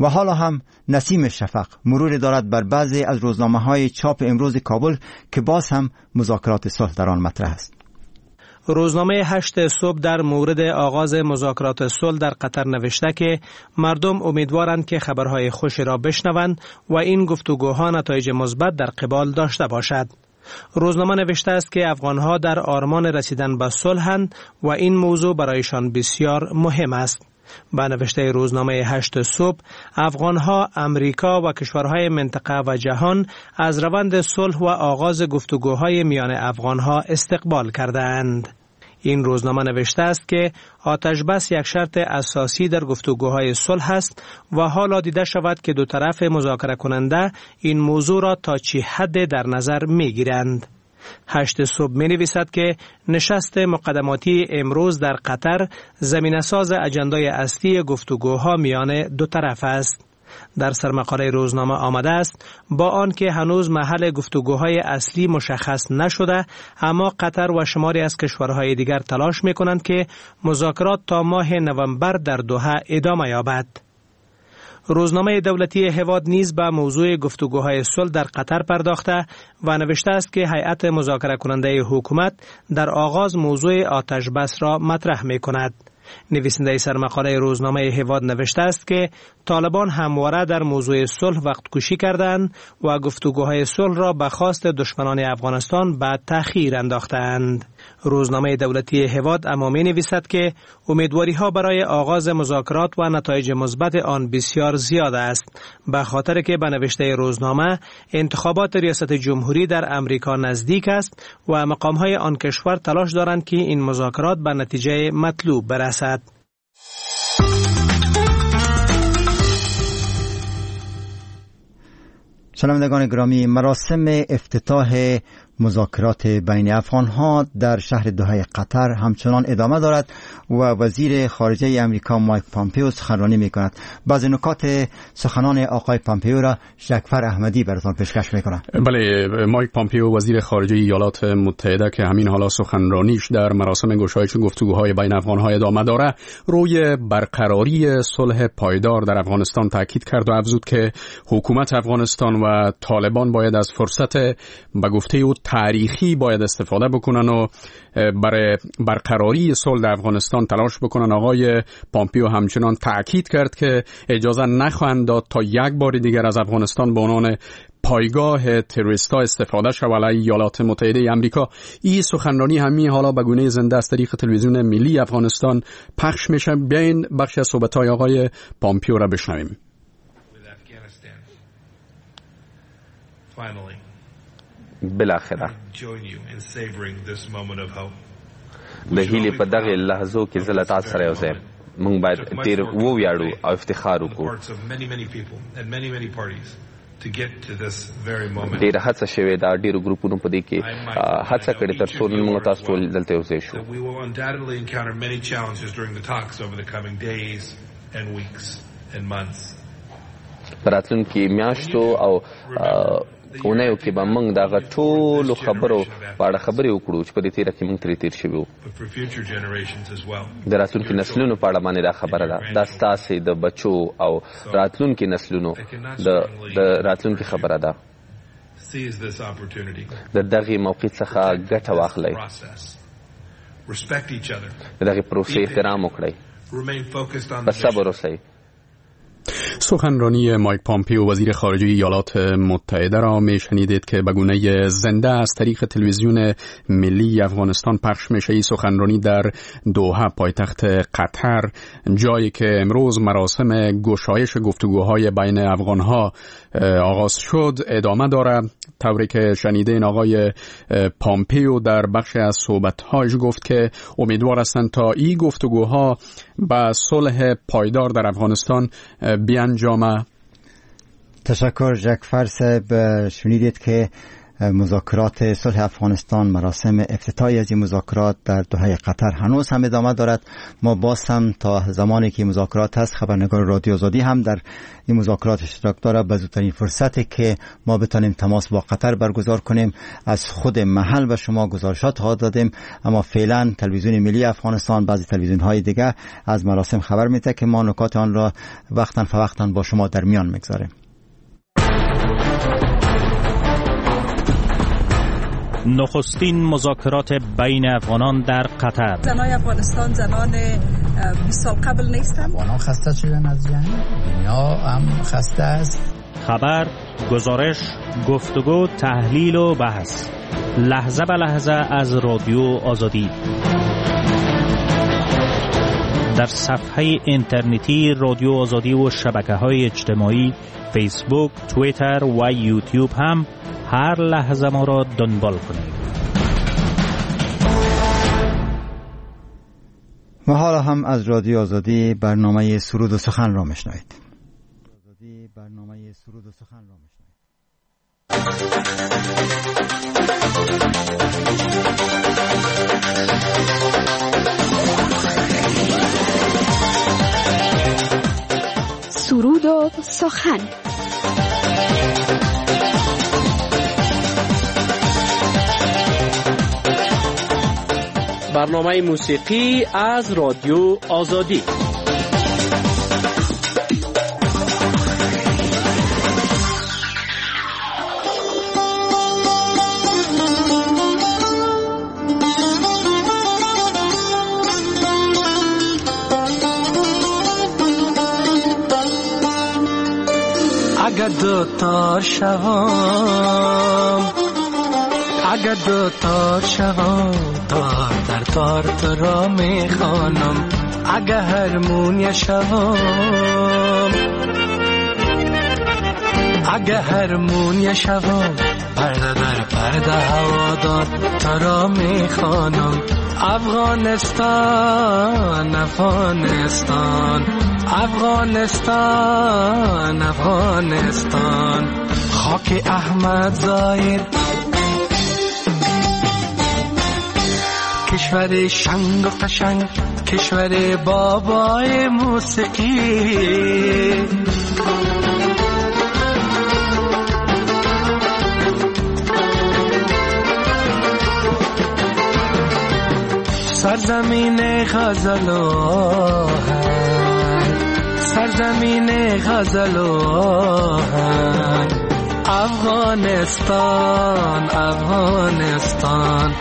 و حالا هم نسیم شفق مرور دارد بر بعضی از روزنامه‌های چاپ امروز کابل که باز هم مذاکرات صلح در آن مطرح است. روزنامه 8 صبح در مورد آغاز مذاکرات صلح در قطر نوشته که مردم امیدوارند که خبرهای خوش را بشنوند و این گفتگوها نتایج مثبت در قبال داشته باشد. روزنامه نوشته است که افغانها در آرمان رسیدن به صلحند و این موضوع برایشان بسیار مهم است. با نوشته روزنامه 8 صبح، افغانها، امریکا و کشورهای منطقه و جهان از روند صلح و آغاز گفتگوهای میان افغانها استقبال کردند. این روزنامه نوشته است که آتش بس یک شرط اساسی در گفتگوهای صلح است و حالا دیده شود که دو طرف مذاکره کننده این موضوع را تا چه حد در نظر می گیرند. 8 صبح می نویسد که نشست مقدماتی امروز در قطر زمینه‌ساز اجندای اصلی گفتگوها میان دو طرف است. در سرمقاله روزنامه آمده است با آن که هنوز محل گفتگوهای اصلی مشخص نشده، اما قطر و شماری از کشورهای دیگر تلاش می کنند که مذاکرات تا ماه نوامبر در دوحه ادامه یابد. روزنامه دولتی هواد نیز به موضوع گفتگوهای صلح در قطر پرداخته و نوشته است که هیئت مذاکره کننده حکومت در آغاز موضوع آتش بس را مطرح می کند. نویسنده سرمقاله روزنامه هواد نوشته است که طالبان همواره در موضوع صلح وقت کشی کردند و گفتگوهای صلح را به خواست دشمنان افغانستان به تأخیر انداختند. روزنامه دولتی هواد اما می نویسد که امیدواری ها برای آغاز مذاکرات و نتایج مثبت آن بسیار زیاد است، به خاطر که به نوشته روزنامه انتخابات ریاست جمهوری در امریکا نزدیک است و مقام های آن کشور تلاش دارند که این مذاکرات به نتیجه مطلوب برسد. شنوندگان گرامی، مراسم افتتاح مذاکرات بین افغانها در شهر دوحه قطر همچنان ادامه دارد و وزیر خارجه امریکا مایک پامپیو سخنرانی می‌کند. بعضی نکات سخنان آقای پامپیو را شکفر احمدی براتون پیشکش می‌کنم. بله، مایک پامپیو وزیر خارجه ایالات متحده که همین حالا سخنرانیش در مراسم گشایش گفتگوهای بین افغانها ادامه داره، روی برقراری صلح پایدار در افغانستان تاکید کرد و افزود که حکومت افغانستان و طالبان باید از فرصت به گفته او تاریخی باید استفاده بکنن و برای برقراری صلح در افغانستان تلاش بکنن. آقای پامپیو همچنان تاکید کرد که اجازه نخواهند داد تا یک بار دیگر از افغانستان به عنوان پایگاه تروریستا استفاده شود علیه ایالات متحده آمریکا. این سخنرانی همین حالا به گونه زنده از طریق تلویزیون ملی افغانستان پخش میشه. بیاین بخش از صحبت‌های آقای پامپیو را بشنویم. بالاخره د هیلې په دغه لحظو کې زه له تاسو سره یو ځای موږ باید ډېر وویاړو او افتخار وکړو. ډېره هڅه شوې ده، ډېرو ګروپونو په دې کې هڅه کړې تر څو نن موږ تاسو ټول دلته یو ځای شو. په راتلونکي میاشتو او اونیو کې به موږ دغه ټولو خبرو په اړه خبرې وکړو چې په دې تیره کې موږ ترې تیر شوي وو. د راتلونکي نسلونو په اړه باندې دا خبره ده، دا ستاسې د بچو او راتلونکي نسلونو د راتلونکي خبره ده. د دغې موقع څخه ګټه واخلئ، د دغې پروسې احترام وکړئ، په صبر اوسئ. سخنرانی مایک پامپیو وزیر خارجه ایالات متحده را میشنیدید که به گونه زنده از طریق تلویزیون ملی افغانستان پخش میشه. این سخنرانی در دوحه پایتخت قطر، جایی که امروز مراسم گشایش گفتگوهای بین افغانها آغاز شد، ادامه داره. طوری که شنیدین آقای پامپیو در بخش از صحبت‌هایش گفت که امیدوار هستند تا این گفتگوها به صلح پایدار در افغانستان بیانجامه. تشکر جکفر صاحب. شنیدید که مذاکرات صلح افغانستان، مراسم افتتاحی از این مذاکرات در دوحه قطر هنوز هم ادامه دارد. ما باز هم تا زمانی که مذاکرات هست، خبرنگار رادیو آزادی هم در این مذاکرات اشتراک دارد. به زودترین فرصتی که ما بتانیم تماس با قطر برگزار کنیم از خود محل به شما گزارشات ها دادیم. اما فعلا تلویزیون ملی افغانستان، بعضی تلویزیون های دیگه از مراسم خبر میده که ما نکات آن را وقتا فوقتا با شما در میان میگذاریم. نخستین مذاکرات بین افغانان در قطر. زنای افغانستان زنان 20 سال قبل نیستند. افغانان خسته شدن از جنگ، دنیا هم خسته است. خبر، گزارش، گفتگو، تحلیل و بحث، لحظه به لحظه از رادیو آزادی. در صفحه اینترنتی رادیو آزادی و شبکه‌های اجتماعی فیسبوک، توییتر و یوتیوب هم هر لحظه ما را دنبال کنید. و حالا هم از رادیو آزادی برنامه سرود و سخن را میشنوید. سرود و سخن. برنامه موسیقی از رادیو آزادی. اگر دو تار شوام، اگر دو تار شوام، تار در تار تو را میخوانم. اگر هرمونی شوام، اگر هرمونی شوام، پرده در پرده هوادار تو را میخوانم. افغانستان افغانستان افغانستان افغانستان، خاک احمد ظاهر، کشور شنگ و قشنگ، کشور بابای موسیقی. سرزمین غزل و آهنگ، سرزمین غزل و آهنگ، افغانستان افغانستان.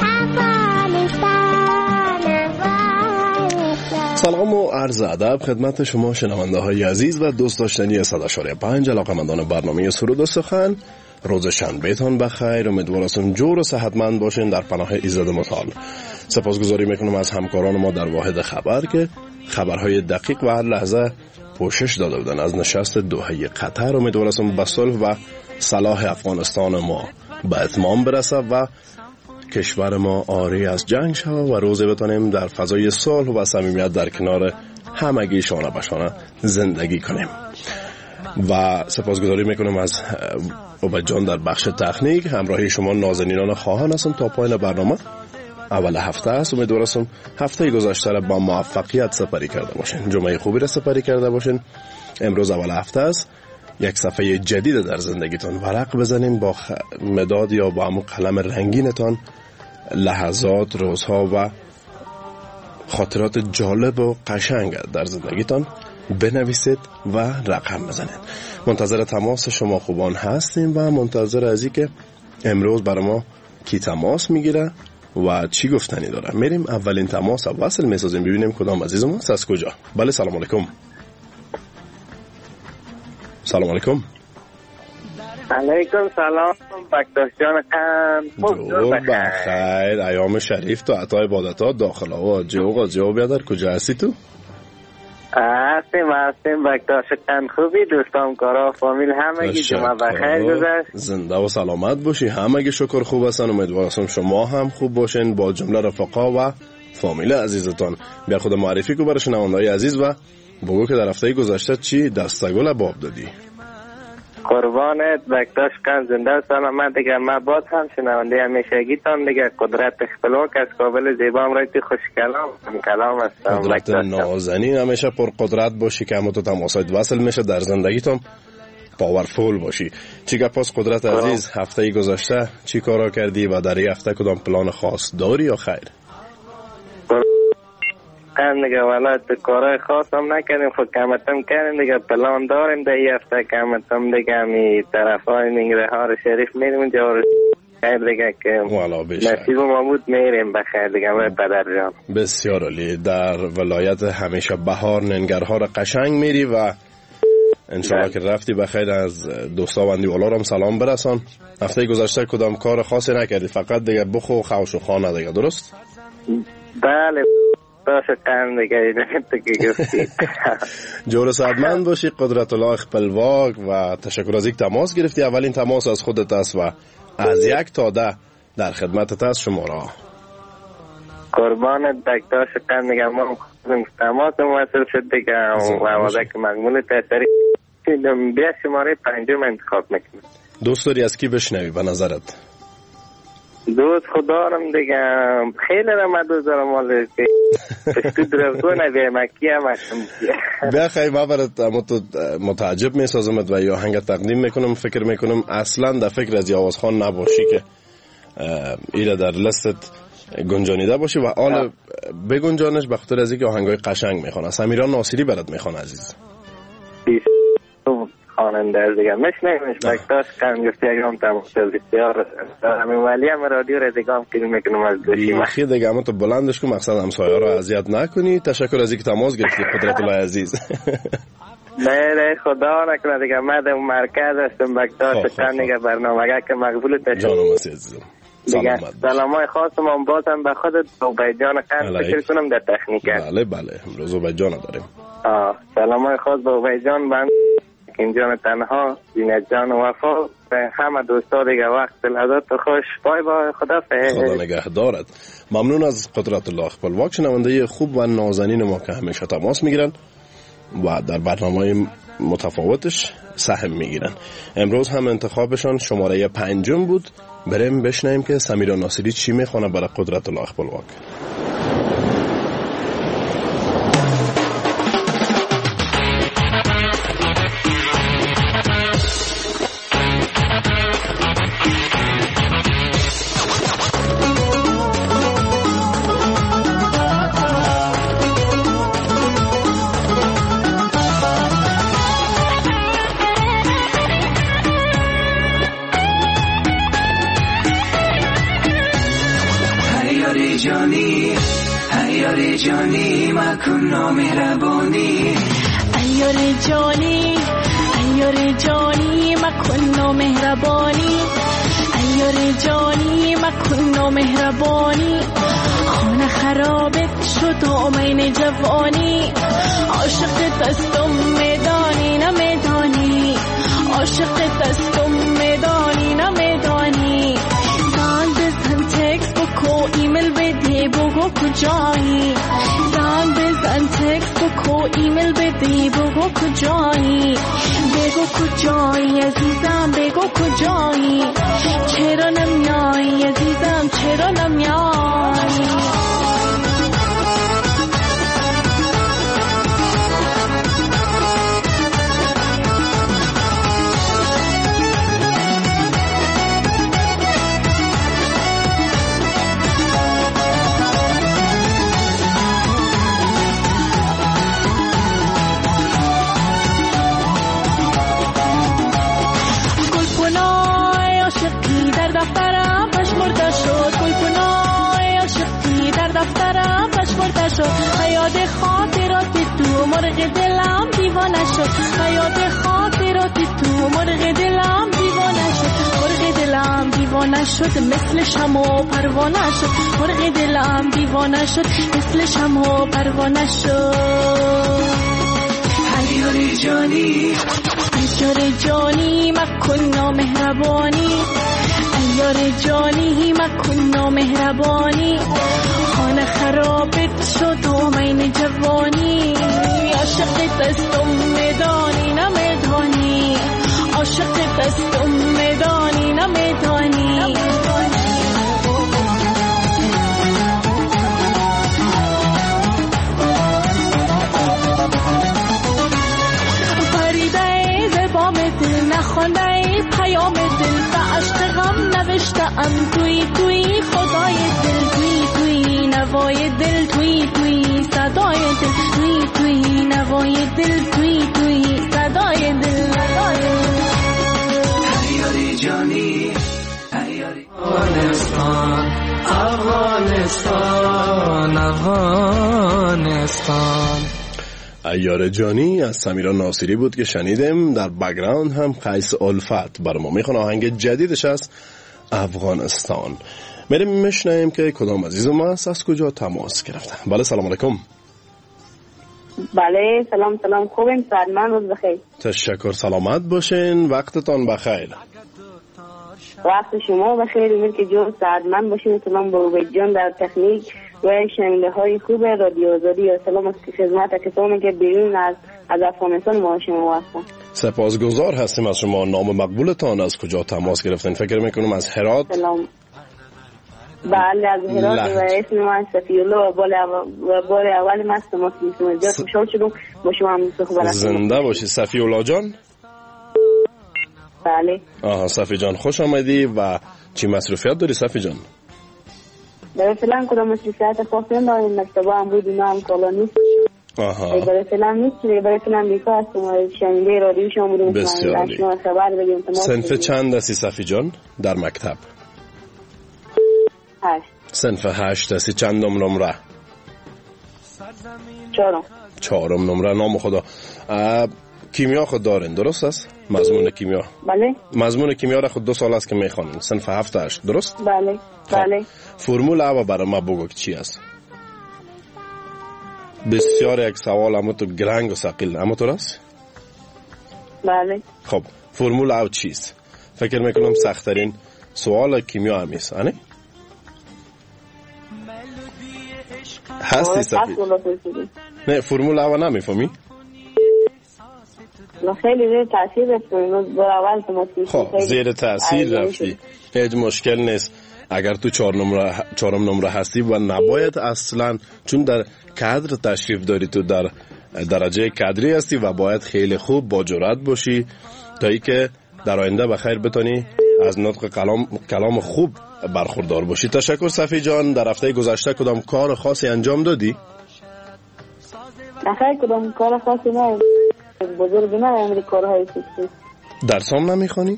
سلام و عرض ادب خدمت شما شنونده های عزیز و دوست داشتنی 100.5 علاقه‌مندان برنامه سرود و سخن. روز شنبهتان بخیر، امیدوارم جور و صحتمند باشین در پناه ایزد متعال. سپاسگزاری میکنم از همکاران ما در واحد خبر که خبرهای دقیق و هر لحظه پوشش داده بودن از نشست دوحه قطر. امیدوارم به صلح و صلاح افغانستان ما به اتمام برسه و کشور ما آری از جنگ شود و روزی بتانیم در فضای صلح و صمیمیت در کنار همگی شانه به شانه زندگی کنیم. و سپاسگزاری میکنم از عبد جان در بخش تکنیک. همراهی شما نازنینان خواهان هستم تا پایان برنامه. اول هفته است، امیدوارم هفته گذشته را با موفقیت سپری کرده باشین، جمعه خوبی را سپری کرده باشین. امروز اول هفته است، یک صفحه جدید در زندگیتان ورق بزنین، با مداد یا با همون قلم رنگینتان لحظات، روزها و خاطرات جالب و قشنگ در زندگیتان بنویسید و رقم بزنید. منتظر تماس شما خوبان هستیم و منتظر ازی که امروز برای ما کی تماس میگیره و چی گفتنی داره. میریم اولین تماس وصل میسازیم، ببینیم کدام عزیزمون از کجا. بله، سلام علیکم. سلام علیکم. علیکم سلام بکتاش جان قند. جور بخیر، ایام شریف تو عطا عبادتات داخل آوا. جو بیادر کجا هستی تو؟ هستیم بکتاش قند. خوبی دوستان، کارا، فامیل همگی جمعه بخیر گذشت؟ زنده و سلامت باشی. همگی شکر خوب هستن. امیدوارم شما هم خوب باشین با جمله رفقا و فامیل عزیزتان. بیا خود معرفی کو برای شنونده‌های عزیز و بگو که در هفته گذشته چی دستگل باب دادی. قربانت بکتاش کن زنده سلامت دیگه. ما باز هم شنونده همیشگیتان دیگه. قدرت خپلواک از کابل زیبا امرایتی خوش کلام هستم. قدرت نازنین همیشه پر قدرت باشی که همه تو تماسایت وصل میشه در زندگیتون پاورفول باشی. چی گپاس قدرت عزیز؟ هفته گذشته چی کارا کردی و در این هفته کدام پلان خاص داری یا خیر؟ دیگه والا کارهای خاص هم نکردیم، خود کمتم کردیم دیگه. پلان داریم در این هفته کمتم دیگه می طرف های ننگرهار شریف میریم اونجا خیر دیگه که نصیب ما بود میریم بخیر دیگه برای پدر جان. بسیار عالی. در ولایت همیشه بهار ننگرهار قشنگ میری و انشالله که رفتی بخیر. از دوستا و اندیوالا هم سلام برسان. هفته گذشته کدام کار خاصی نکردی؟ فقط دیگه بخو خوش و خانه دیگه، درست؟ بله داشتن دیگه که گفتی. جور سعدمند باشی. قدرت الله خپلواک و تشکر از یک تماس گرفتی. اولین تماس از خودت است و از 1 تا 10 در خدمتت است. شماره قربانت داشتن دیگه. ما تماس موصل شد دیگه و آوازه که مقمول تحتری بیا شماره 5 انتخاب میکنم. دوست داری از کی بشنوی به نظرت؟ دوست خدارم دیگه خیلی رمه دوست دارم مالی که پشتو درفتونه بیه مکی هم هستم بیا خیلی ما برات متعجب می سازمت و یا هنگه تقدیم میکنم. فکر میکنم اصلا در فکر از آوازخوان نباشی که ایره در لستت گنجانیده باشی و آل بگنجانش بخاطر از اینکه آهنگای قشنگ میخوانه. سمیران ناصری برات میخوانه عزیز. خواننده از دیگه مشنیمش بکتاش کم گفتی اگرام تماشل بسیار همین ولی هم رادیو را دیگه هم کنیم میکنم از دوشیم بیخی دیگه همه تو بلندش کن مقصد همسایه را اذیت نکنی. تشکر از اینکه تماس گرفتی قدرت الله عزیز. نه خدا نکنه دیگه من در مرکز هستم بکتاش کم دیگه برنامه که مقبول تشکر جانم هستی عزیزم. سلامای خاصم هم بازم به خودت عبید جان قرد فکر کنم در تکنیک. بله امروز عبید جان داریم. سلامای خاص به عبید جان بند اینجان تنها زینت جان و وفا به همه دوستا دیگه. وقت لحظات خوش. بای بای. خدا نگهدارت. ممنون از قدرت الله خپلواک، شنونده خوب و نازنین ما که همیشه تماس میگیرن و در برنامه‌های متفاوتش سهم میگیرن. امروز هم انتخابشان شماره 5 بود. بریم بشنویم که سمیران ناصری چی میخونه برای قدرت الله خپلواک. جانی مکن مهربانی ایار جانی مکن مهربانی ایار جانی مکن مهربانی خانه خرابت شد آمین جوانی عاشق دستم میدانی نمیدانی عاشق دستم میدانی نمیدانی زن بزن تکس بکو ایمیل بدی بگو کجایی زن بزن تکس بکو ایمیل بدی بگو کجایی بگو کجایی عزیزم بگو کجایی چرا نمیایی عزیزم چرا نمیایی حیات خاطرات تو مرغ دلم دیوانه شد حیات خاطرات تو مرغ دلم دیوانه شد مرغ دلم دیوانه شد مثل شمع پروانه شد مرغ دلم دیوانه شد مثل شمع پروانه شد ایار جانی مکن مهربانی ایار جانی مکن مهربانی خانه خرابت شد آمین جوانی عاشق دستم میدانی نمیدانی عاشق خانه پیام دل به عشق غم نوشتم توی توی خدای دل توی توی نوای دل توی توی صدای دل توی توی نوای دل توی توی صدای دل هیاری جانی هیاری افغانستان افغانستان افغانستان. عیار جانی از سمیرا ناصری بود که شنیدیم. در بک‌گراند هم قیس الفت برای ما میخونه آهنگ جدیدش از افغانستان. بریم میشنیم که کدام عزیز ما از کجا تماس گرفته. بله سلام علیکم. بله سلام خوبیم سلام روز بخیر. تشکر سلامت باشین وقتتان بخیر. وقت شما بخیر امید که جو سعادتمند باشین. سلام با عبید جان در تکنیک و شنونده های خوب رادیو آزادی و سلام از خدمت کسانی که بیرون از افغانستان ما شما هستن. سپاسگزار هستیم از شما. نام مقبولتان از کجا تماس گرفتین؟ فکر میکنم از هرات. سلام. بله از هرات و اسم من صفی‌الله و بار اول من تماس میگیرم. بسیار خوشحال شدم با شما هم صحبت. زنده باشی صفی‌الله جان. بله. صفی جان خوش آمدی. و چی مصروفیت داری صفی جان؟ برای فلان کدام مصروفیت خاصی نداریم. مکتبه هم بود اینا هم کالا نیست. برای فلان نیست. برای فلان بیکار هستم. شنونده رادیو شما بودیم. بسیار عالی. خبر بدیم. صنف چند هستی صفی جان در مکتب؟ 8. صنف 8 هستی. چند نمره؟ 4 نمره. نام خدا. کیمیا خود دارین درست است؟ مضمون کیمیا. بله. مضمون کیمیا را خود 2 سال است که میخوانین. صنف 7 8 درست؟ بله. بله. فرمول اول برای ما بگو که چی است؟ بسیار یک سوال اما تو گرنگ و ثقیل اما تو راست؟ بله. خب فرمول اول چیست؟ فکر میکنم سخت‌ترین سوال کیمیا همیست آنه؟ هستی صفی؟ نه فرمول اول نمیفهمی؟ خیلی زیر تاثیر رفتیم در اول تماسی. خب زیر تاثیر رفتی هیچ مشکل نیست. اگر تو 4 نمره هستی و نباید اصلا، چون در کادر تشریف داری، تو در درجه کادری هستی و باید خیلی خوب با جرأت باشی تا ای که در آینده بخیر بتونی از نطق کلام خوب برخوردار باشی. تشکر صفی جان. در هفته گذشته کدام کار خاصی انجام دادی؟ نخیر کدام کار خاصی نه. بزرگ نه امری کارهای سیستی. درس هم نمیخوانی؟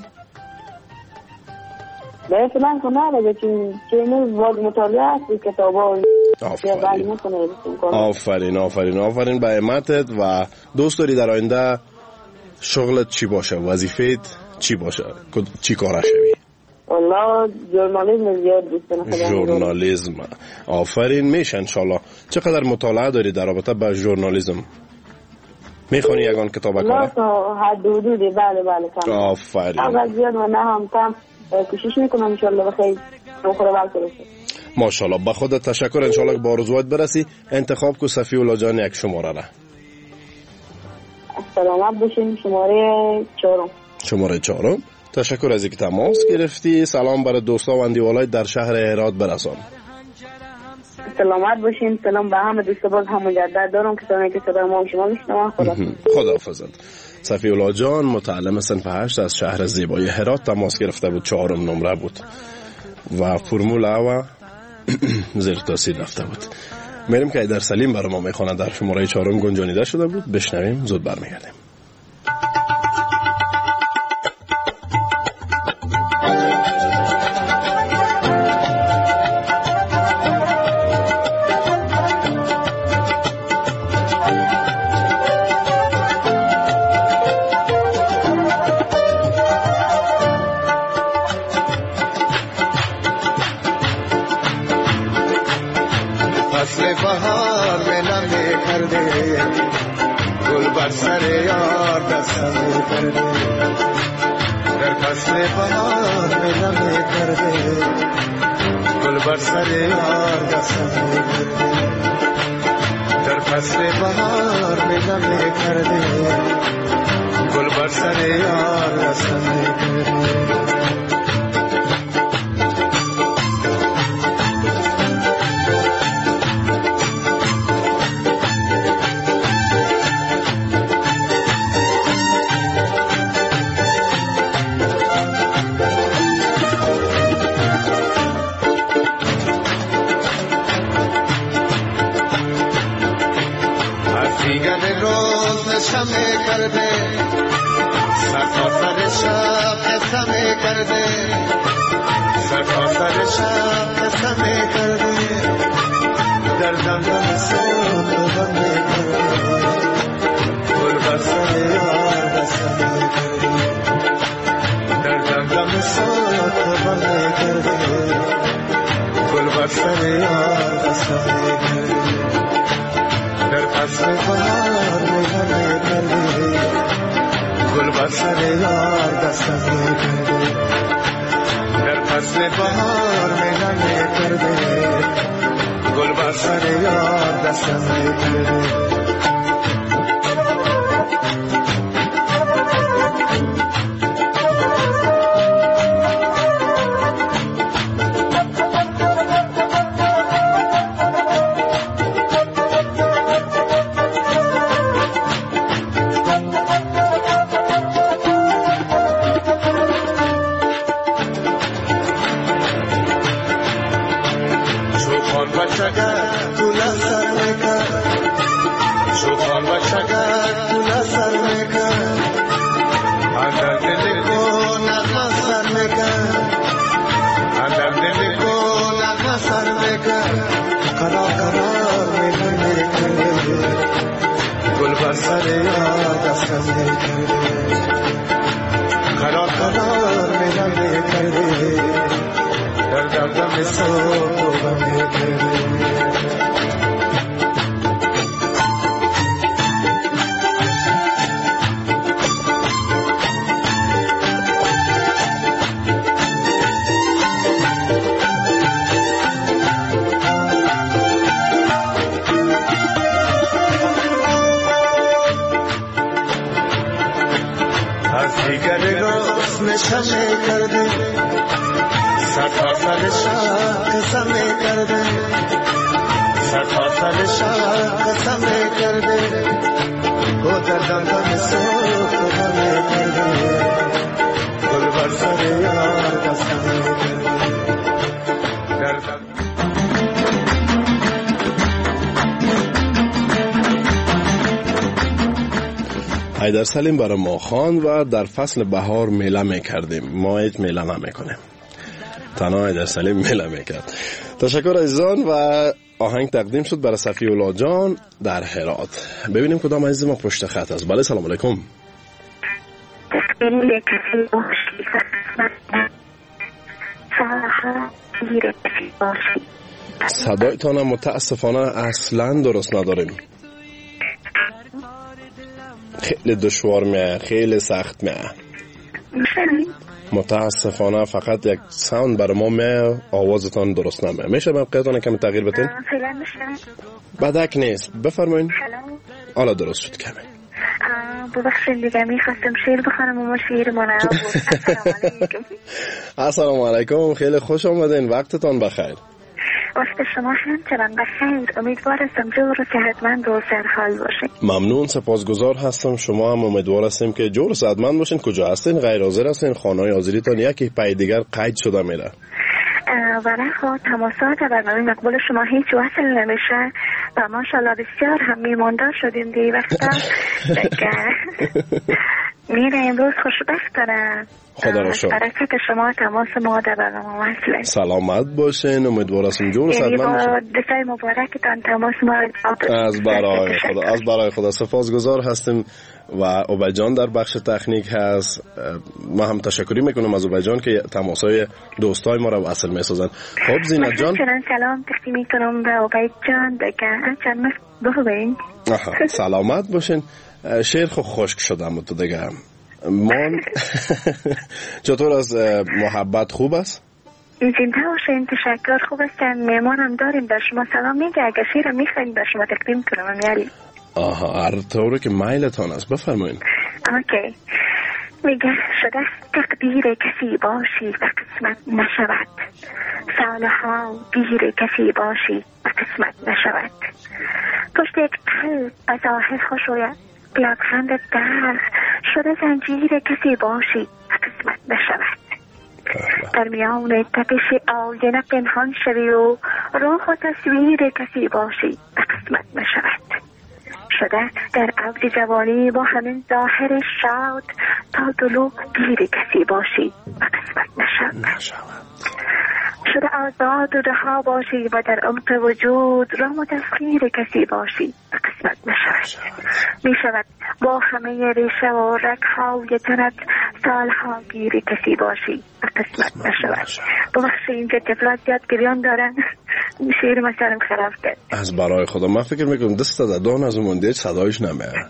برای فلان کنه لگه چون باید مطالعه هستی کتابا. آفرین به همتت. و دوست داری در آینده شغلت چی باشه؟ وظیفت چی باشه؟ چی کاره شوی؟ والله ژورنالیسم زیاد دوست دارم. ژورنالیسم. آفرین. میشه انشالله. چقدر مطالعه داری در رابطه با ژورنالیسم؟ میخونی یگان کتاب کاره؟ نه تا حد حدودی. بله. آفرین. اول زیاد و نه هم کم کوشش میکنم انشالله بخیر بخوره برسه. ماشاءالله. به خودت تشکر. انشالله با آرزوات برسی. انتخاب کو صفی‌الله جان یک شماره را. سلامت باشین. شماره 4. تشکر از اینکه تماس گرفتی. سلام برای دوستا و اندیوالای در شهر هرات برسان. سلامت باشین. سلام به همه دوستا. باز هم مجدد دارم کسانی که صدای ما شما میشنوند. خداحافظت. صفی‌الله جان متعلم صنف 8 از شهر زیبای هرات تماس گرفته بود. 4 نمره بود و فرمول اول زیر تاثیر رفته بود. میریم که در سلیم برای ما میخونه در شماره 4 گنجانیده شده بود. بشنویم زود برمیگردیم. شب قسم کردی در دندان صبح بنده کردی گل بر سر یار قسم کردی در دندان صبح بنده کردی گل بر سر یار قسم کردی در فصل بهار میوه کردی گل بر سر یار قسم کردی در فصل بهار میوه کردی گل بر سر یار قسم کردی حیدر سلیم برای ما خواند و در فصل بهار میله میکردیم. ما هیچ میله نمیکنیم، تنها حیدر سلیم میله میکرد. تشکر عزیزان و آهنگ تقدیم شد برای صفی الله جان در هرات. ببینیم کدام عزیز ما پشت خط است. بله سلام علیکم. صدایتان متاسفانه اصلا درست نداریم، خیلی دشوار میه، خیلی سخت میه. متاسفانه فقط یک ساوند برای ما میه، آوازتان درست نمیه. میشه موقعیتان کمی تغییر بتین؟ بدک نیست، بفرمایین. حالا درست شد کمی. ببخشید دیگه میخواستم شعر بخونم اما شعر ما نبود. السلام علیکم، خیلی خوش آمدین، وقتتان بخیر. وقت شما همچنان بخیر، امیدوار هستم جور و صحتمند و سرحال باشین. ممنون، سپاسگزار هستم. شما هم امیدوار هستیم که جور و صحتمند باشین. کجا هستین؟ غیر حاضر هستین؟ خانه‌های حاضریتان یکی پای دیگر قید شده میره و خود تماسات برنامه مقبول شما هیچ وصل نمیشه و ماشاءالله بسیار هم میمانده شدیم دی وقتا میره امروز خوشبخت دارم. خدا را شکر. برکت شما تماس ما در برنامه وصله. سلامت باشین، امیدوار هستیم جور و صحتمند باشین. دستای مبارکتان تماس ما از برای خدا سپاسگزار هستیم. و عبید جان در بخش تکنیک هست. ما هم تشکری میکنم از عبید جان که تماسای دوستای ما را وصل میسازن. خب زینت جان، سلام تقدیم میکنم به عبید جان دیگه چند مست بخوبین. سلامت باشین. شعر خو خشک شدم تو دیگه. من چطور از محبت خوب است؟ زنده باشین، تشکر، خوب هستن. میمانم داریم در شما سلام میگه. اگه شعر میخواین در شما تقدیم کنم یعنی. هر طوری که میلتان است بفرمایید. اوکی. میگه شده تقدیر کسی باشی و قسمت نشود، سالها دیر کسی باشی و قسمت نشود. پشت یک قلب به ظاهر خوش و لبخند درخ شده زنجیر کسی باشی و قسمت نشود. در میان تپش آینه پنهان شوی و روح و تصویر کسی باشی و قسمت نشود. شده در عبد جوانی با همین ظاهر شاد تا دلو گیر کسی باشی و قسمت نشود. شده آزاد و رها باشی و در عمق وجود رام و تسخیر کسی باشی و قسمت نشود. می شود با همه ریشه و رگ‌های تنت سالها گیر کسی باشی و قسمت نشود. ببخشی اینجا طفلات زیاد گریان دارن، شیر مثلا خراب کرد. از برای خدا من فکر میکنم دست دادان از مونده صدایش نمیاد.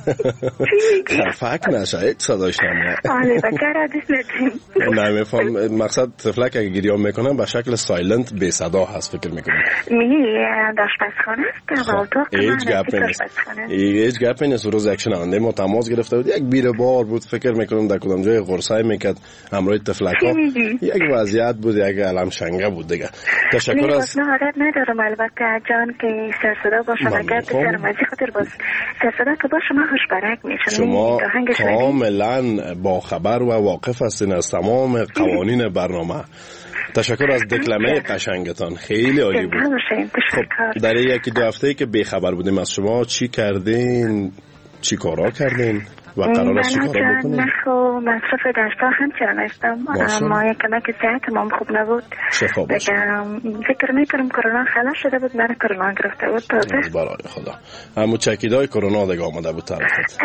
خفک نشه هیچ صدایش نمیاد. آره بکر عدیس ندیم. نمیفهم مقصد طفلک اگه گریان میکنن به شکل سایلنت بی صدا هست فکر میکنم. داشپزخانه است. هیچ گپ نیست. روز یک شنونده ما تماس گرفته بود، یک بیر بار بود، فکر میکنم در کدام جای قرصای میکرد همراه طفلک ها. یک وضعیت بود، یک علم شنگه بود دیگه. تشکر از عادت ندارم البته جان که سرصدا باشم، اگر بذارم از خاطر باز سرصدا که باشه من خوش برک میشم. شما کاملا با خبر و واقف هستین از تمام قوانین برنامه. تشکر از دکلمه قشنگتان، خیلی عالی بود. خب در یکی دو هفته‌ای که بیخبر بودیم از شما، چی کردین؟ چی کارا کردین؟ و قرار است چی کارا بکنین؟ من مصرف درس‌ها همچنان هستم، اما یک کمک صحت ما خوب نبود. شفا باشه. فکر می‌کنم کرونا خلاص شده بود، من کرونا گرفته بود تازه. برای خدا. همون چکیدای کرونا دیگه آمده بود طرفت.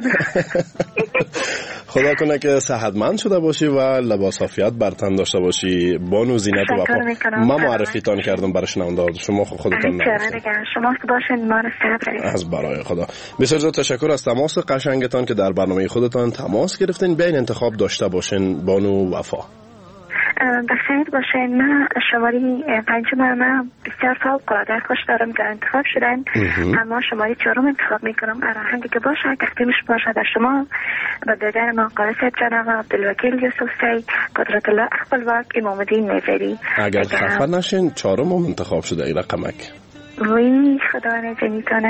خدا کنه که صحتمند شده باشی و لباس عافیت بر تن داشته باشی. بانو زینت وفا. من معرفیتان کردم برای شنونده، شما خودتان نمی‌دونید. شما که باشین ما رو صبر. از برای خدا. بسیار زیاد تشکر از تماس قشنگتان که در برنامه خودتان تماس گرفتین. بیاین انتخاب داشته باشین بانو وفا. بخیر باشین. من شماری پنجم من بسیار فوق‌العاده خوش دارم که انتخاب شدن، اما شماری چهارم انتخاب میکنم. آهنگی که باشه تقدیمش باشه در شما و دادن ما قاری صاحب جناب عبدالوکیل یوسف سی، قدرت الله اخوالواک، امام الدین میزری. اگر خفه نشین چهارم هم انتخاب شده این رقمک. وی خدا نمیتونه.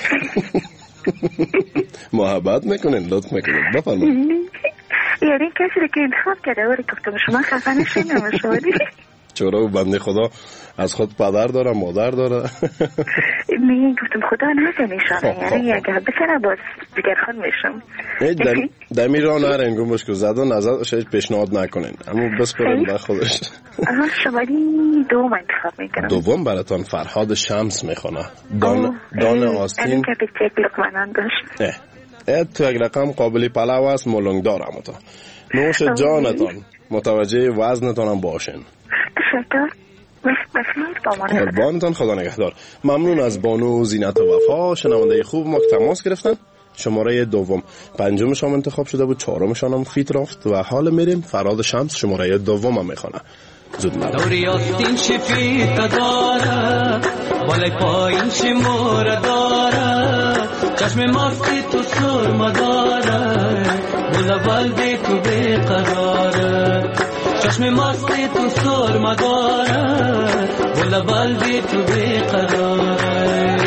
محبت میکنین، لطف میکنین، بفرمایید. یعنی کسی که انتخاب کرده ولی گفتم شما خفه نشین نمشوری. چرا بنده خدا از خود پدر داره مادر داره. می گفتم خدا نزنه ایشانه، یعنی اگر بکنه باز دیگر خود میشم. در میران نرین گمش که زده نزد شاید پیشنهاد نکنین، اما بس برین با خودش. شمالی دوم انتخاب میکنم. دوم براتان فرهاد شمس میخونه. دان آستین که بیتیک لقمانان داشت. تو یک رقم قابلی پلاو است، مولنگ دارم تا نوش جانتان، متوجه وزنتان هم باشین. تشکر. قربانتان، خدا نگهدار. ممنون از بانو زینت و وفا، شنونده خوب ما که تماس گرفتن. شماره دوم، پنجمش هم انتخاب شده بود، چهارمشان هم فیت رفت و حال میریم فرهاد شمس شماره دوم هم میخونه. دوری آستین شفیت داره، بالای پایین شماره داره، چشم ماستی تو سرما داره، بلبل بی تو بیقراره، چشم ماستی تو سرما داره، بلبل بی تو بیقراره.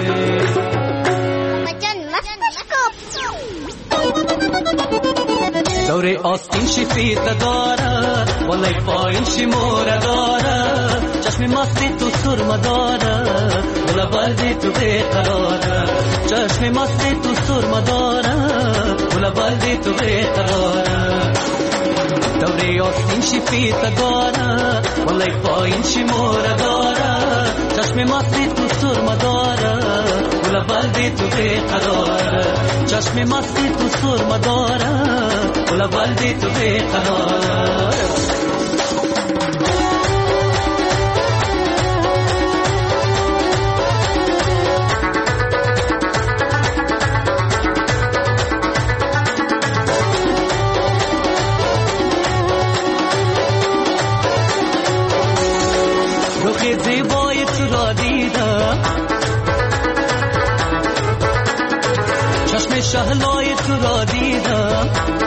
دوری آستین شفیت داره، بالای پایین شماره داره، چشم ماستی تو سرما داره، بلبل بی تو بیقراره، چشم ماستی تو سرما داره، بلبل بی تو بیقراره. دوری آستین شفیت داره، بالای پایین شماره داره، چشم ماستی تو سرما داره، بلبل بی تو بیقراره، چشم ماستی تو سرما داره، بلبل بی تو بیقراره. روخ زیبای تو را دیدم، چشم شهلای تو را دیدم،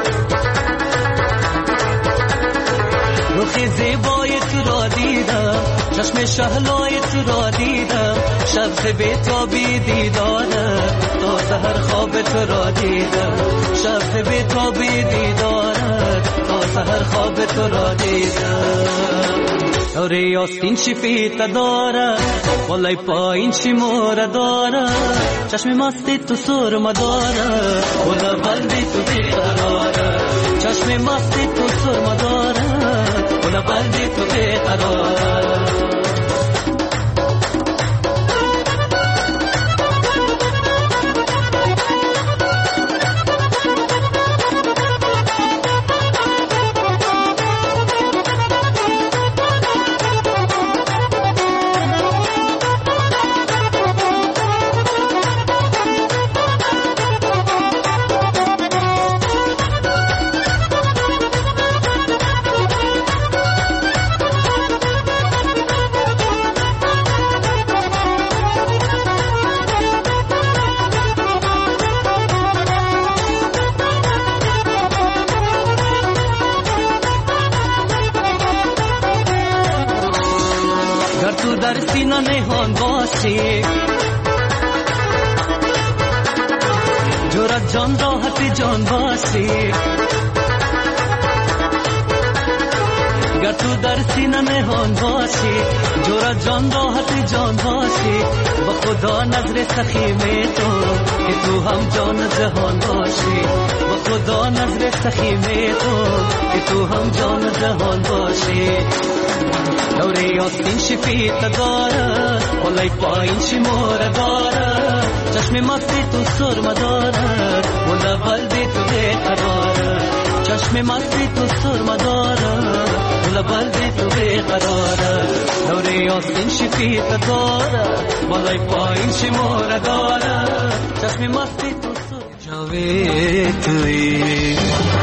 روخ زیبای تو را دیدم، چشم شهلای تو را دیدم، شب بیتابی دیداره، تا سحر خواب تو را دیدم، شب بیتابی دیداره، تا سحر خواب تو را دیدم. دوری آستین شفیت داره، بالای پایین شماره داره، چشم ماستی تو سرما داره، بلبل بی تو بیقراره، چشم ماستی تو سرما داره، گل بردی تو بیقرار. در سینه نهان باشی جرأت جان راحت جان باشی گر تو در سینه نهان باشی جرأت جان راحت جان باشی با خدا نظر سخیم تو که تو هم جان جهان باشی با خدا نظر سخیم تو که تو هم جان جهان باشی دوره آستین شفیت داره حالی پایین شماره داره چشم مستی تو سرمه داره و لبلدی تو بیقراره چشم مستی تو سرمه داره و لبلدی تو بیقراره دوره آستین شفیت داره حالی پایین شماره داره چشم مستی تو سرمه جاوی توی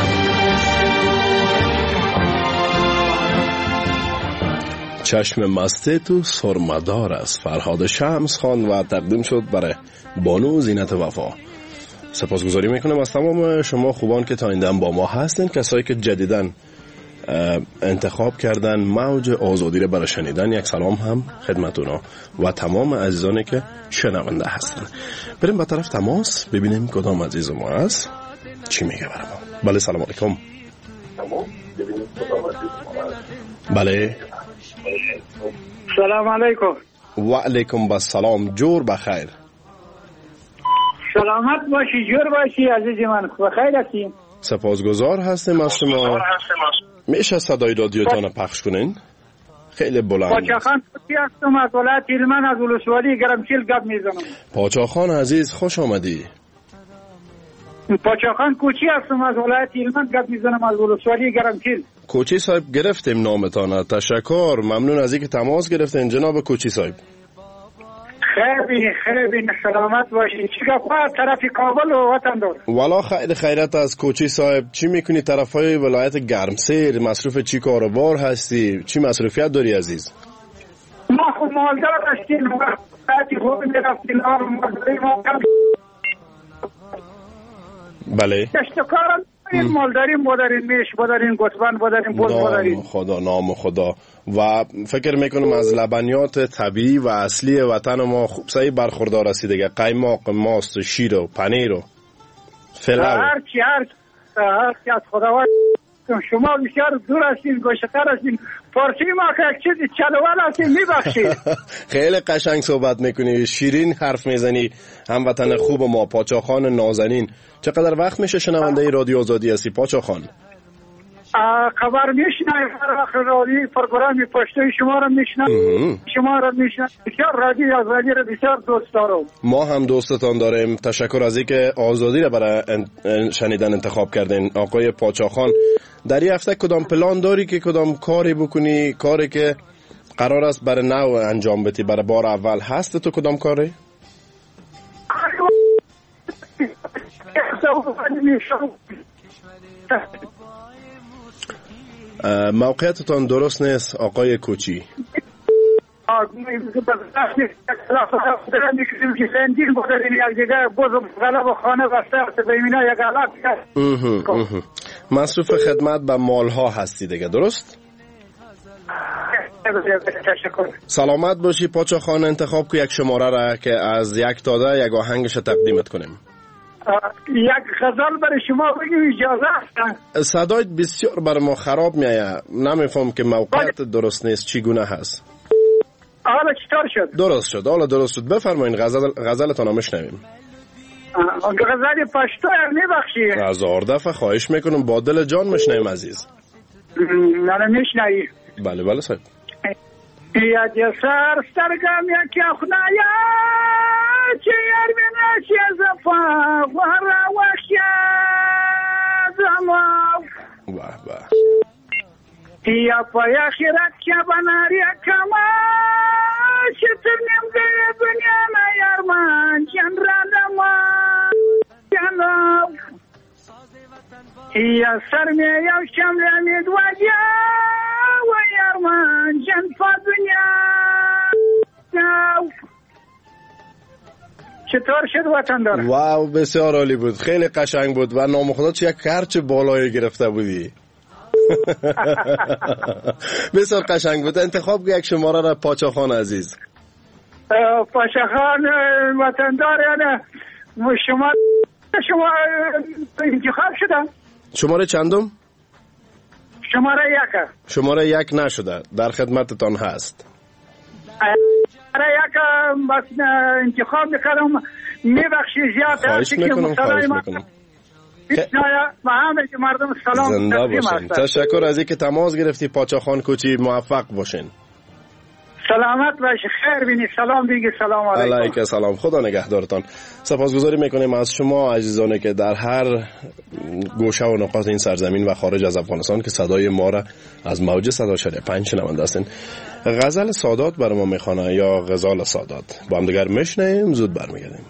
چشم مسته تو سرمدار است. فرهاد شمس خان و تقدیم شد برای بانو زینت وفا. سپاسگزاری میکنم از تمام شما خوبان که تا این دم با ما هستین، کسایی که جدیداً انتخاب کردن موج آزادی رو برای شنیدن. یک سلام هم خدمتونا و تمام عزیزانی که شنونده هستن. بریم به طرف تماس ببینیم کدام عزیز ما هست چی میگه برای ما. بله سلام علیکم. بله سلام علیکم. و علیکم السلام. جور بخیر. سلامت باشی، جور باشی عزیز من. بخیر هستیم. سپاسگزار هستیم از شما. میشه صدای رادیوتان پخش کنین؟ خیلی بلند. پاچاخان کوچی هستم از ولایت هلمند از ولسوالی گرمچیل گپ میزنم. پاچاخان عزیز خوش آمدی. پاچاخان کوچی هستم از ولایت هلمند گپ میزنم از ولسوالی گرمچیل. کوچی صاحب گرفتیم نامتان. تشکر، ممنون از اینکه تماس گرفتین جناب کوچی صاحب. خیلی سلامت باشی. چی گفت طرف کابل و وطن دار؟ والا خیلی خیرت از کوچی صاحب. چی میکنی طرفای ولایت گرمسیر؟ مصروف چی کاروبار هستی؟ چی مصروفیت داری عزیز؟ ما خود مالدار هستیم. وقتی خوب میرفتیم ما بله دشتکارم مالداریم، بوداریم میش، بوداریم گوسفند، بوداریم بوز، بوداریم نام خدا. و فکر میکنم از لبنیات طبیعی و اصلی وطن ما خوب صحیح برخوردار هستی دیگه. قیماق، ماست، شیر و پنیر و فلو، هرچی از خداوند. شما بسیار دور هستین، گوشتر هستین. فارسی ما که یک چیزی چلوال هستین میبخشید. خیلی قشنگ صحبت میکنی، شیرین حرف میزنی. هموطن خوب ما پاچاخان نازنین. چقدر وقت میشه شنونده رادیو آزادی هستی پاچاخان؟ خبر میشنم هر وقت رادیو پروگرام پشتوی شما رو میشنم. بسیار رادیو آزادی رو بسیار دوست دارم. ما هم دوستتان داریم. تشکر از اینکه آزادی رو برای شنیدن انتخاب کردین آقای پاچاخان. در این هفته کدام پلان داری که کدام کاری بکنی، کاری که قرار است برای نو انجام بدی برای بار اول هست؟ تو کدام کاری؟ موقعیتتان درست نیست آقای کوچی. مصروف خدمت به مالها هستی دیگه، درست؟ سلامت باشی پاچاخان. انتخاب که یک شماره را که از 1 تا 10 یک آهنگش تقدیمت کنیم. یک غزل برای شما بگیم اجازه هست؟ صدایت بسیار بر ما خراب میآید. نمیفهم که موقعیت درست نیست. چگونه هست؟ حالا چطور شد؟ درست شد. بفرمایید غزلتان رو میشنویم. غزل پشتو میبخشی؟ هزار دفعه خواهش میکنم، با دل جان میشنویم عزیز. نه میشنایی؟ بله بله صاحب. یاد سر سترگم یکی خدایا چه یار بینه چه زفا ورا وخیا زمان واه واه یا پای آخرت که بناری کما شتر نمده دنیا نیارمان جن رادما جنو یا سرمی یا شمل امید وجه و یارمان جن فا دنیا چطور شد وطن دار؟ واو بسیار عالی بود، خیلی قشنگ بود و نام خدا چه یک کرچ بالایی گرفته بودی. بسیار قشنگ بود. انتخاب یک شماره را پاچا خان عزیز. پاچا خان وطندار یعنی شما انتخاب شده؟ شماره چندم؟ شماره یک. شماره یک نشده، در خدمتتان هست. شماره یک بس انتخاب میکنم، میبخشی زیاد هست که خواهش میکنم. و همه که مردم سلام زنده باشین. تشکر از اینکه تماس گرفتی پاچا خان کوچی، موفق باشین. سلامت باشی، خیر بینی، سلام دیگه، سلام علیکم. علیکم سلام، خدا نگهدارتان. سپاسگزاری میکنیم از شما عزیزانی که در هر گوشه و نقاط این سرزمین و خارج از افغانستان که صدای ما را از موج 104.5 شنونده هستین. غزل سادات برای ما میخوانه یا غزال سادات، با هم دیگر میشنیم، زود برمیگردیم.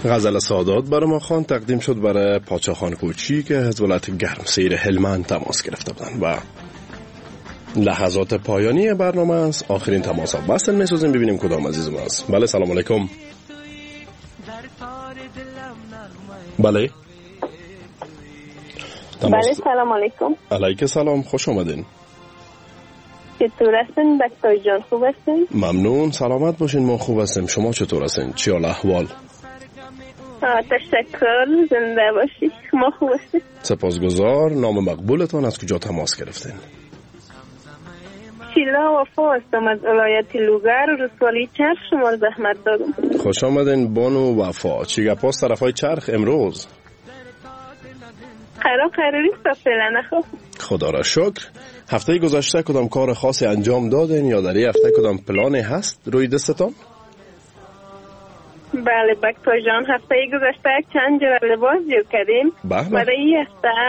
غزل سادات برای ما خوان تقدیم شد برای پادشاهان کوچی که از ولایت گرمسیر هلمند تماس گرفته بودند و لحظات پایانی برنامه است. آخرین تماس ها بسن میسازیم ببینیم کدام عزیز ما است. بله سلام علیکم. بله بله سلام علیکم. علیک سلام، خوش آمدین. چطور هستین بکتای جان، خوب هستین؟ ممنون، سلامت باشین، ما خوب هستیم. شما چطور هستین؟ چی حال احوال؟ تشکر، زنده باشی. ما خوب هستین؟ سپاسگزار. نام مقبولتان، از کجا تماس گرفتین؟ شیلا وفا هستم از ولایت لوگر و رسوالی چرخ. شما رو زحمت دادم. خوش آمدین بانو وفا. چی گپاست طرفای چرخ امروز؟ قراری است فعلا. خب خدا را شکر. هفته گذشته کدام کار خاصی انجام دادین یا در این هفته کدام پلانی هست روی دستتان؟ بله بکتا جان، هفته گذشته چند جور لباس جور کردیم. برای این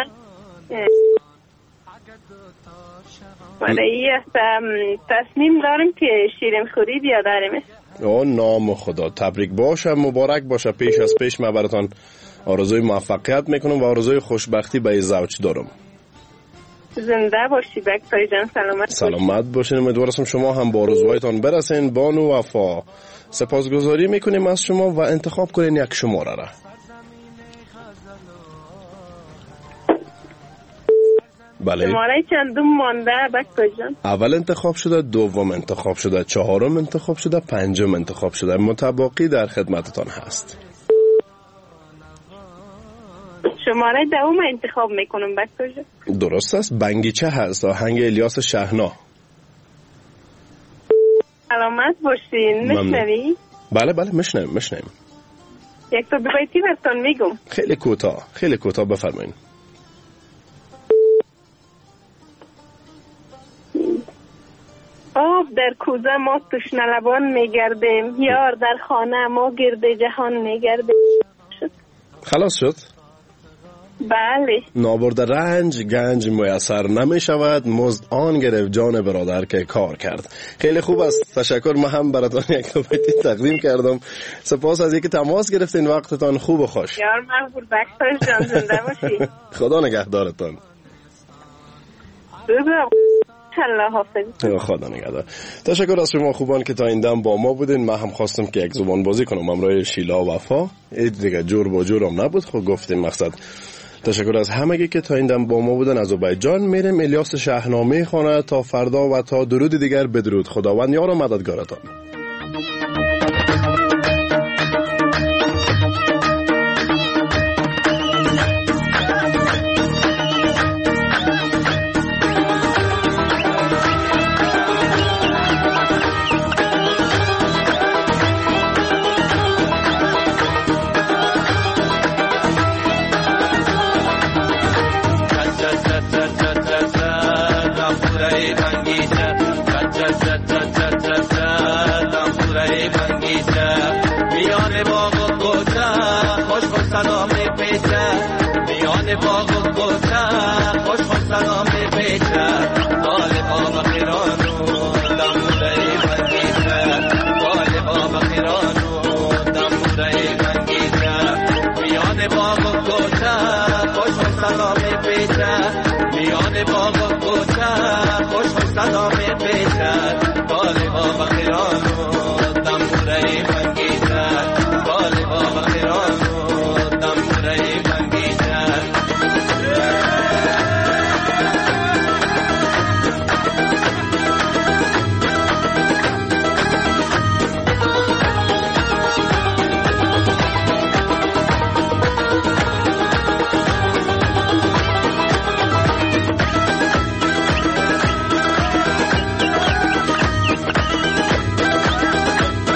هفته تصمیم داریم که شیرین خوری بیاداریم. نام خدا، تبریک باشه، مبارک باشه. پیش از پیش من براتان آرزوی موفقیت میکنم و آرزوی خوشبختی به زوج دارم. زنده باشی بکتای جان، سلامت باشین. امیدوارم شما هم با آرزوهایتان برسین. بانو وفا سپاسگزاری میکنیم از شما و انتخاب کنین یک شماره را. بله. شماره چندم مانده بکتای جان؟ اول انتخاب شده، دوم انتخاب شده، چهارم انتخاب شده، پنجم انتخاب شده. متباقی در خدمتتان هست. شماره دوم انتخاب میکنم بکتای جان. درست است. بنگیچه هست، آهنگ الیاس شهنا. سلامت باشین. میشنوی؟ بله میشنویم. یک تا دو بیتی براتون میگم. خیلی کوتاه بفرمایید. آب در کوزه ما تشنه لبان میگردیم، یار در خانه ما گرد جهان میگردیم. خلاص شد؟ بله. نابرد رنج گنج میسر نمی شود، مزد آن گرفت جان برادر که کار کرد. خیلی خوب است، تشکر. من هم براتون یک بیتی تقدیم کردم. سپاس از اینکه تماس گرفتین. وقتتان خوب و خوش. یار مقبول بکتای جان، زنده باشی. خدا نگهدارتان. الله حافظ. خدا نگهدار. تشکر از شما خوبان که تا این دم با ما بودین. من هم خواستم که یک زبان بازی کنم همراه شیلا وفا. دیگه جور با جورم نبود. خب گفتیم مقصد. تشکر از همگی که تا این دم با ما بودن. از آذربایجان میریم الیاس شهنامه خوانه تا فردا و تا درود دیگر بدرود. خداوند یار و مددگارتان.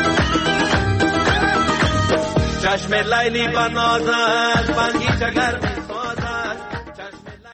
لیلی بنازد بنگی چگر